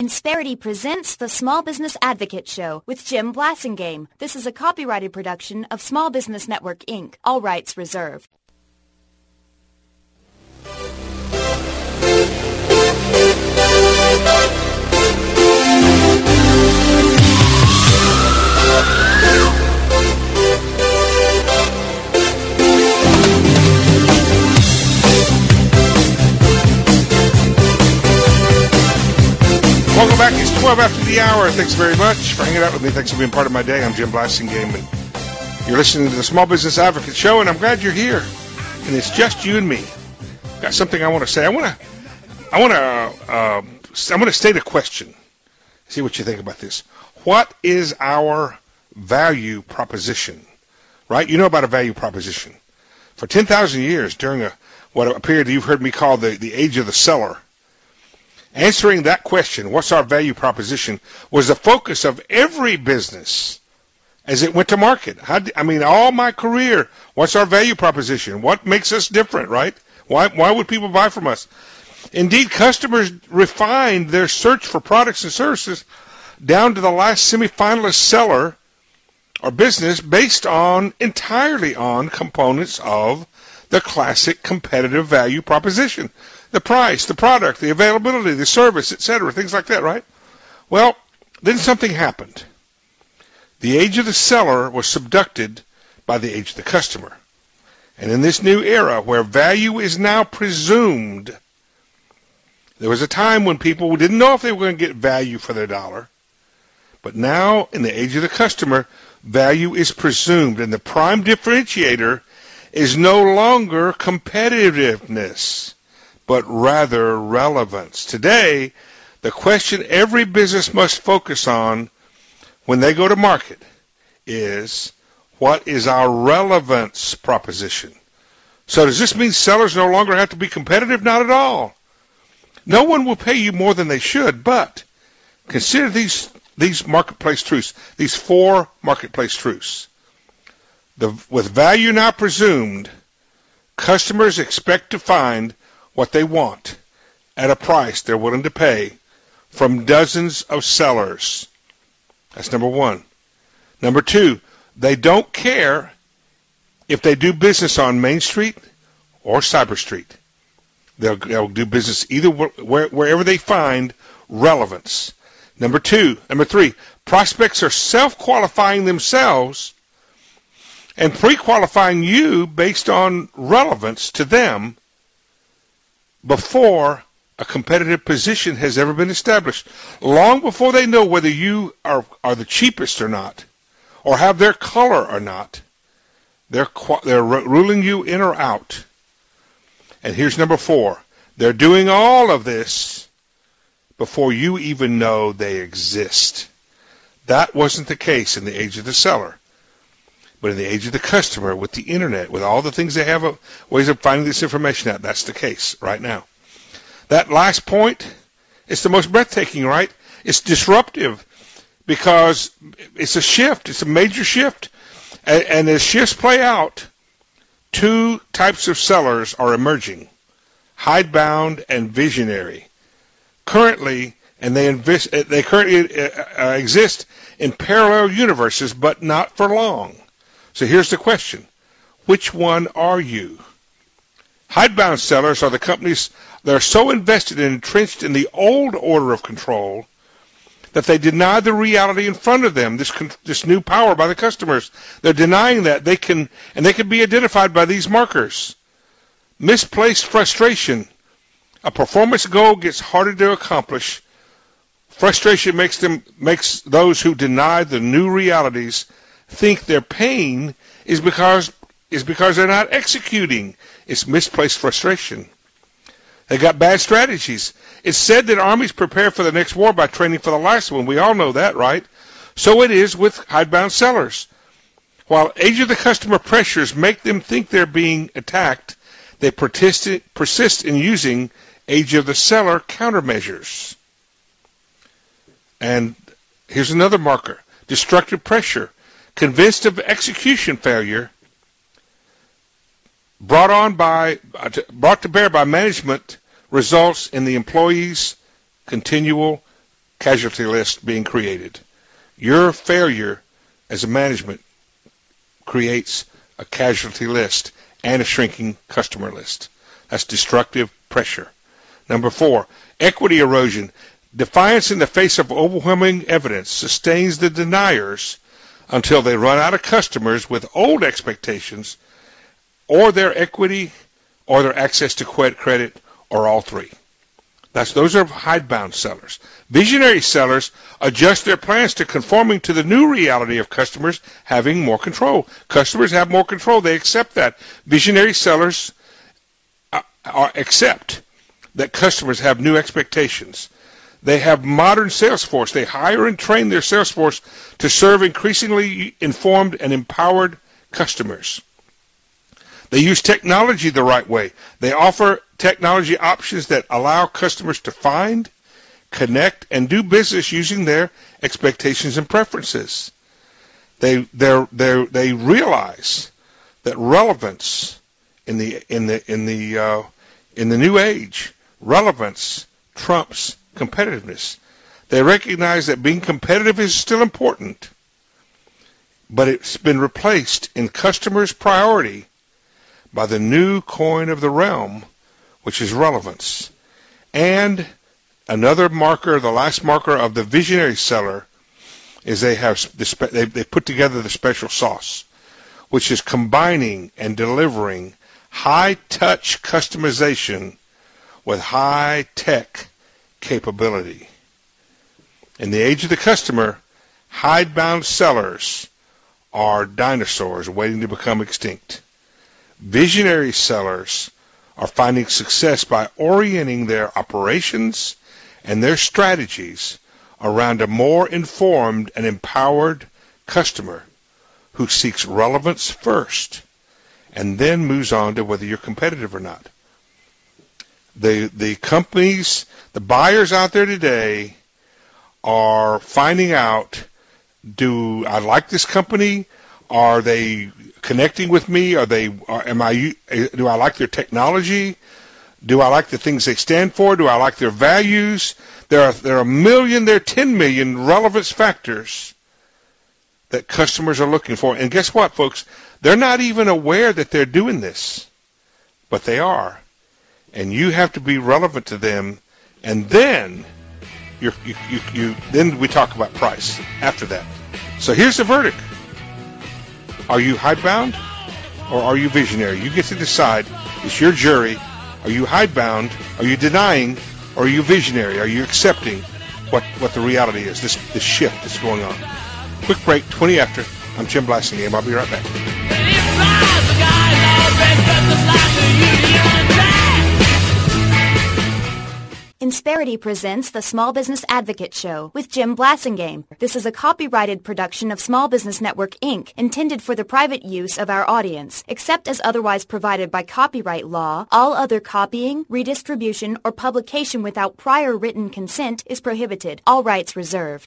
Insperity presents the Small Business Advocate Show with Jim Blasingame. This is a copyrighted production of Small Business Network, Inc., all rights reserved. Welcome back. It's 12 after the hour. Thanks very much for hanging out with me. Thanks for being part of my day. I'm Jim Blasingame, and you're listening to the Small Business Advocate Show, and I'm glad you're here. And it's just you and me. Got something I want to say. I want to state a question. See what you think about this. What is our value proposition? Right? You know about a value proposition. For 10,000 years, during a period you've heard me call the age of the seller, answering that question, what's our value proposition, was the focus of every business as it went to market. All my career, what's our value proposition? What makes us different, right? Why would people buy from us? Indeed, customers refined their search for products and services down to the last semifinalist seller or business based entirely on components of the classic competitive value proposition. The price, the product, the availability, the service, etc., things like that, right? Well, then something happened. The age of the seller was subducted by the age of the customer. And in this new era where value is now presumed, there was a time when people didn't know if they were going to get value for their dollar. But now, in the age of the customer, value is presumed, and the prime differentiator is no longer competitiveness, but rather relevance. Today, the question every business must focus on when they go to market is, what is our relevance proposition? So does this mean sellers no longer have to be competitive? Not at all. No one will pay you more than they should, but consider these marketplace truths, these four marketplace truths. With value now presumed, customers expect to find what they want at a price they're willing to pay from dozens of sellers. That's number one. Number two, they don't care if they do business on Main Street or Cyber Street. They'll do business either wherever they find relevance. Number three, prospects are self-qualifying themselves and pre-qualifying you based on relevance to them before a competitive position has ever been established, long before they know whether you are the cheapest or not, or have their color or not. They're ruling you in or out. And here's number four. They're doing all of this before you even know they exist. That wasn't the case in the age of the seller. But in the age of the customer, with the internet, with all the things they have, ways of finding this information out, that's the case right now. That last point is the most breathtaking, right? It's disruptive because it's a shift. It's a major shift. And as shifts play out, two types of sellers are emerging, hidebound and visionary. Currently, they currently exist in parallel universes, but not for long. So here's the question. Which one are you? Hidebound sellers are the companies that are so invested and entrenched in the old order of control that they deny the reality in front of them, this new power by the customers. They're denying that. They can be identified by these markers. Misplaced frustration. A performance goal gets harder to accomplish. Frustration makes those who deny the new realities think their pain is because they're not executing. It's misplaced frustration. They got bad strategies. It's said that armies prepare for the next war by training for the last one. We all know that, right? So it is with hidebound sellers. While age of the customer pressures make them think they're being attacked, they persist in using age of the seller countermeasures. And here's another marker. Destructive pressure. Convinced of execution failure, brought to bear by management, results in the employees' continual casualty list being created. Your failure as a management creates a casualty list and a shrinking customer list. That's destructive pressure. Number 4, equity erosion. Defiance in the face of overwhelming evidence sustains the deniers until they run out of customers with old expectations, or their equity, or their access to credit, or all three. Those are hidebound sellers. Visionary sellers adjust their plans to conforming to the new reality of customers having more control. Customers have more control. They accept that. Visionary sellers accept that customers have new expectations. They have modern sales force. They hire and train their sales force to serve increasingly informed and empowered customers. They use technology the right way. They offer technology options that allow customers to find, connect, and do business using their expectations and preferences. They realize that relevance in the new age, relevance trumps competitiveness. They recognize that being competitive is still important, but it's been replaced in customers' priority by the new coin of the realm, which is relevance. And another marker, the last marker of the visionary seller, is they put together the special sauce, which is combining and delivering high-touch customization with high-tech capability. In the age of the customer, hidebound sellers are dinosaurs waiting to become extinct. Visionary sellers are finding success by orienting their operations and their strategies around a more informed and empowered customer who seeks relevance first and then moves on to whether you're competitive or not. The companies, the buyers out there today are finding out, do I like this company? Are they connecting with me? Do I like their technology? Do I like the things they stand for? Do I like their values? There are 10 million relevance factors that customers are looking for. And guess what, folks? They're not even aware that they're doing this, but they are. And you have to be relevant to them. And then then we talk about price after that. So here's the verdict. Are you hidebound or are you visionary? You get to decide. It's your jury. Are you hidebound? Are you denying? Or are you visionary? Are you accepting what the reality is, this shift that's going on? Quick break, 20 after. I'm Jim Blassingame. I'll be right back. Insperity presents the Small Business Advocate Show with Jim Blassingame. This is a copyrighted production of Small Business Network, Inc., intended for the private use of our audience. Except as otherwise provided by copyright law, all other copying, redistribution, or publication without prior written consent is prohibited. All rights reserved.